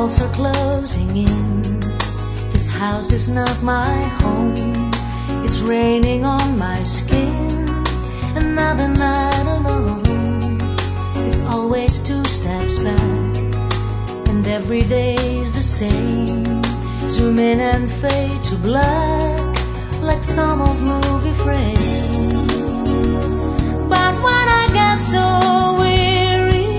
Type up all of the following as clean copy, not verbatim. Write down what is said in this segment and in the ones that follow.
walls are closing in. This house is not my home. It's raining on my skin. Another night alone. It's always 2 steps back, and every day's the same. Zoom in and fade to black, like some old movie frame. But when I get so weary,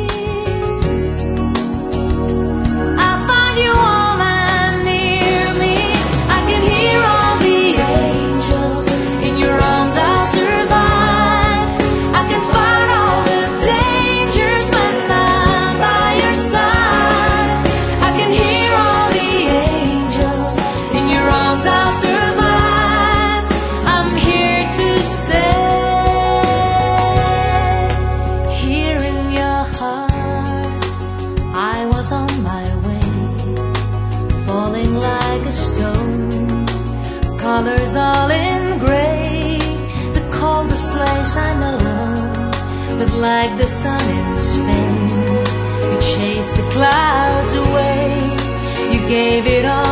I find you warm and near me. I can hear all the angels. In your arms I'll survive. I can fight all the dangers when I'm by your side. I can hear all the angels. In your arms I'll survive. I'm here to stay. Here in your heart, I was on my way, falling like a stone. Colors all in gray, the coldest place I know. But like the sun in Spain, you chased the clouds away. You gave it all